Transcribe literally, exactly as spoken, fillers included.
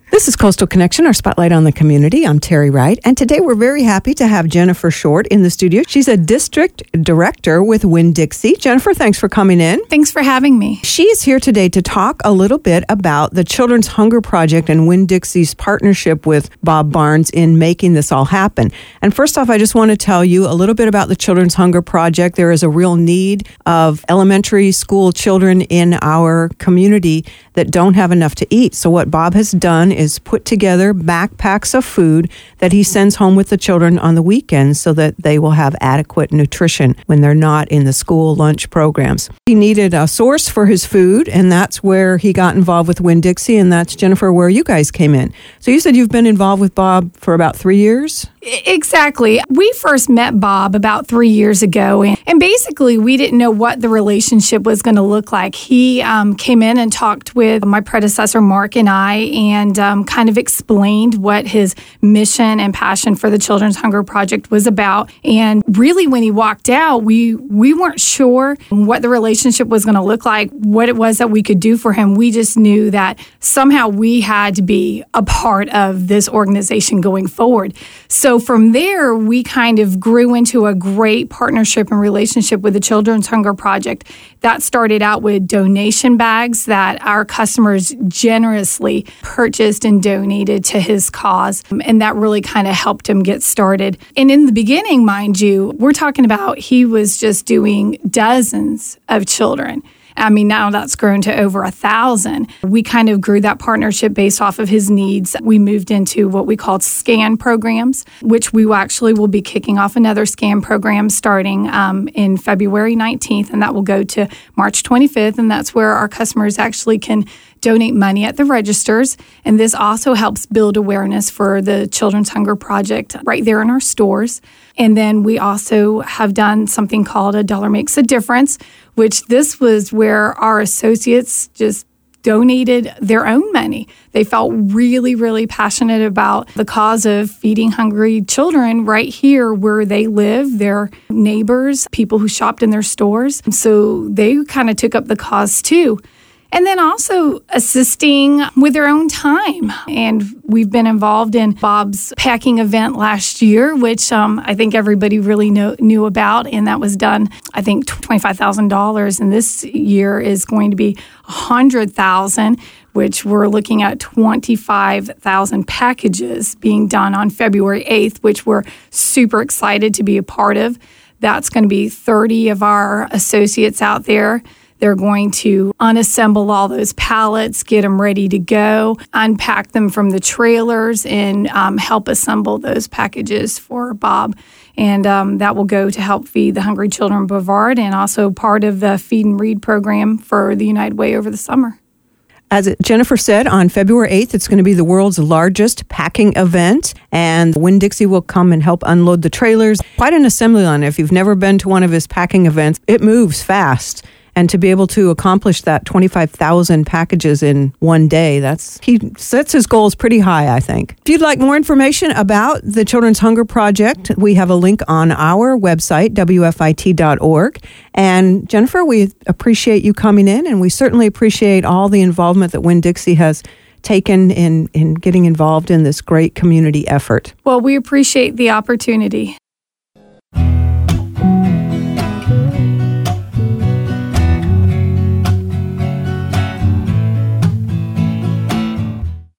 This is Coastal Connection, our spotlight on the community. I'm Terry Wright, and today we're very happy to have Jennifer Short in the studio. She's a district director with Winn-Dixie. Jennifer, thanks for coming in. Thanks for having me. She's here today to talk a little bit about the Children's Hunger Project and Winn-Dixie's partnership with Bob Barnes in making this all happen. And first off, I just want to tell you a little bit about the Children's Hunger Project. There is a real need of elementary school children in our community that don't have enough to eat. So what Bob has done is put together backpacks of food that he sends home with the children on the weekends so that they will have adequate nutrition when they're not in the school lunch programs. He needed a source for his food, and that's where he got involved with Winn-Dixie, and that's, Jennifer, where you guys came in. So you said you've been involved with Bob for about three years? Exactly. We first met Bob about three years ago, and, and basically we didn't know what the relationship was going to look like. He um, came in and talked with my predecessor, Mark, and I, and um, kind of explained what his mission and passion for the Children's Hunger Project was about. And really, when he walked out, we, we weren't sure what the relationship was going to look like, what it was that we could do for him. We just knew that somehow we had to be a part of this organization going forward. So from there, we kind of grew into a great partnership and relationship with the Children's Hunger Project. That started out with donation bags that our customers generously purchased and donated to his cause. And that really kind of helped him get started. And in the beginning, mind you, we're talking about he was just doing dozens of children. I mean, now that's grown to over a thousand. We kind of grew that partnership based off of his needs. We moved into what we called SCAN programs, which we actually will be kicking off another SCAN program starting um, in February nineteenth, and that will go to March twenty-fifth, and that's where our customers actually can donate money at the registers. And this also helps build awareness for the Children's Hunger Project right there in our stores. And then we also have done something called A Dollar Makes a Difference, which this was where our associates just donated their own money. They felt really, really passionate about the cause of feeding hungry children right here where they live, their neighbors, people who shopped in their stores. So they kind of took up the cause too. And then also assisting with their own time. And we've been involved in Bob's packing event last year, which um, I think everybody really know, knew about. And that was done, I think, twenty-five thousand dollars. And this year is going to be one hundred thousand dollars, which we're looking at twenty-five thousand packages being done on February eighth, which we're super excited to be a part of. That's going to be thirty of our associates out there. They're going to unassemble all those pallets, get them ready to go, unpack them from the trailers, and um, help assemble those packages for Bob. And um, that will go to help feed the hungry children of Brevard and also part of the Feed and Read program for the United Way over the summer. As Jennifer said, on February eighth, it's going to be the world's largest packing event, and Winn-Dixie will come and help unload the trailers. Quite an assembly line. If you've never been to one of his packing events, it moves fast. And to be able to accomplish that twenty-five thousand packages in one day, that's he sets his goals pretty high, I think. If you'd like more information about the Children's Hunger Project, we have a link on our website, W F I T dot org. And Jennifer, we appreciate you coming in, and we certainly appreciate all the involvement that Winn-Dixie has taken in, in getting involved in this great community effort. Well, we appreciate the opportunity.